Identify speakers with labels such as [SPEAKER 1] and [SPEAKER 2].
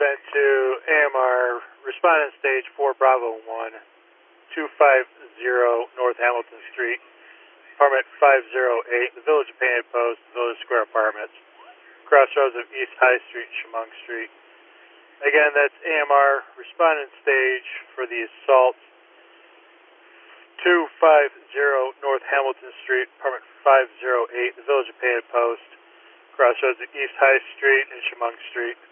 [SPEAKER 1] sent to AMR Respondent Stage 4 Bravo 1, 250 North Hamilton Street, Apartment 508, the Village of Painted Post, Village Square Apartments, crossroads of East High Street and Chemung Street. Again, that's AMR Respondent Stage for the assault, 250 North Hamilton Street, Apartment 508, the Village of Painted Post, crossroads of East High Street and Chemung Street.